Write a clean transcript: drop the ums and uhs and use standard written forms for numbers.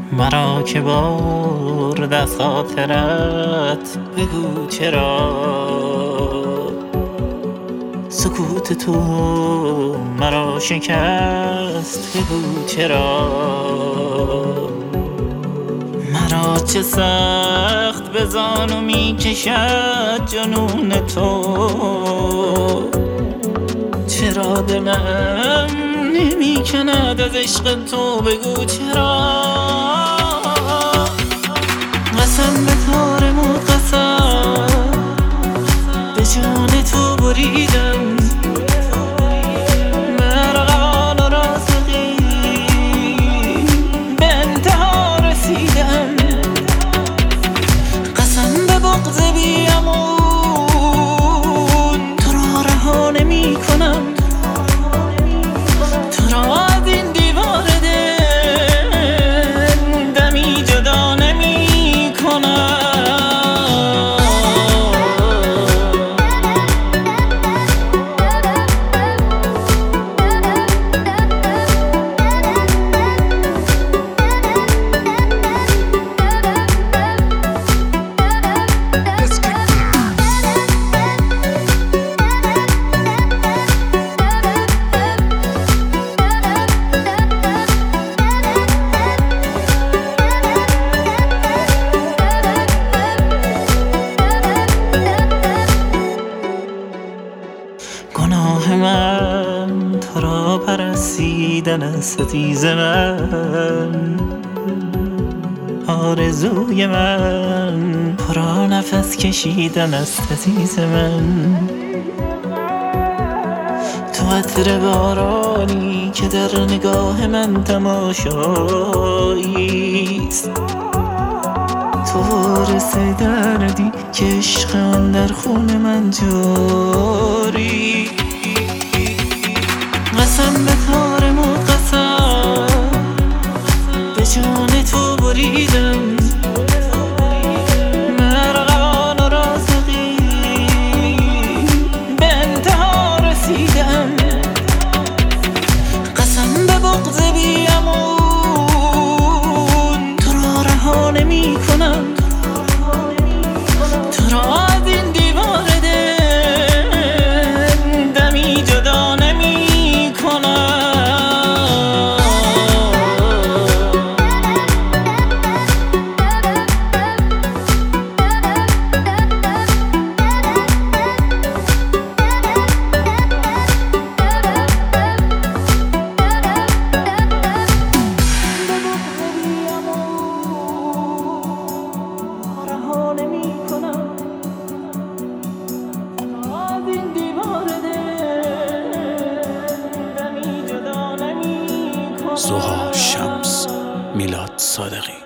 مرا که برد از خاطرت بگو چرا سکوت تو مرا شکست، بگو چرا مرا چه سخت به زانو می کشد جنون تو، چرا دلم نمی کند از عشق تو، بگو چرا قسم به تارم و قسم به جان تو بریدم، مرغان و رازقی به انتها رسیدم، قسم به بغض بیامون تو را رها نمی کنم، تو را از این دیوار دل دمی جدا نمی کنم. گناه من تو را پرستیدن است عزیز من، آرزوی من پر نفس کشیدن است عزیز من، تو عطر بارانی که در نگاه من تماشاییست، تو وارث دردی که عشق آن در خون من جاری، قسم به تارم و قسم به جان تو بریدم، مرغان و رازقی به انتها رسیدم، قسم به بغض بیامون تو را رها نمی کنم، تو را از این دیوار دل دمی جدا نمی کنم. سوها شمس، میلاد صادقی.